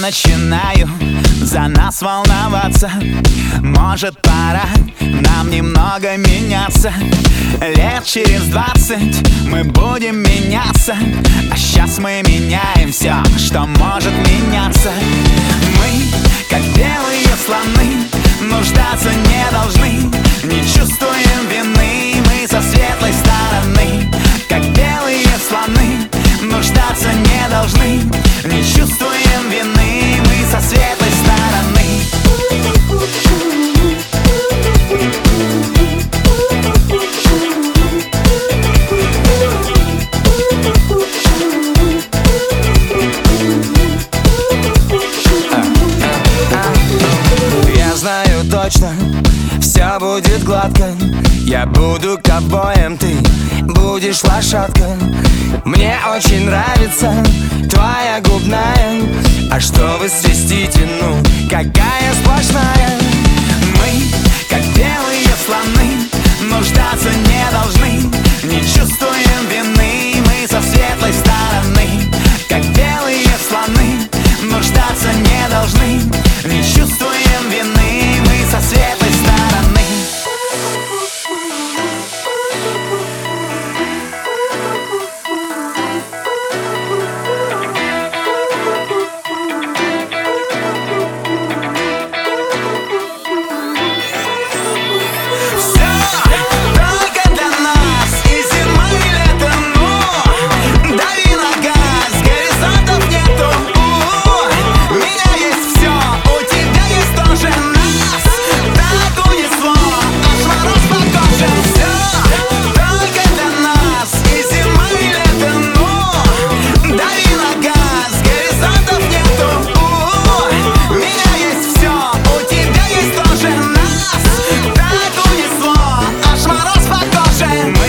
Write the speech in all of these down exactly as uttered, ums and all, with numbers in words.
начинаю за нас волноваться. Может, пора нам немного меняться. Лет через двадцать мы будем меняться, а сейчас мы меняем все, что может меняться. Мы, как белые слоны, нуждаться не должны, не чувствуем вины, мы со светлой стороны. Как белые слоны, нуждаться не должны, не чувствуем вины, мы со светлой стороны. Я знаю точно, все будет гладко. Я буду ковбоем, ты будешь лошадкой. Мне очень нравится твоя губная. А что вы свистите, ну, какая сплошная. Мы, как белые слоны, нуждаться не должны, не чувствуем вины, мы со светлой стороны. Как белые слоны, нуждаться не должны, не чувствуем вины, мы со светлой стороны.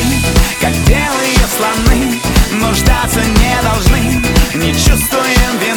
Нуждаться не должны, не чувствуем вины.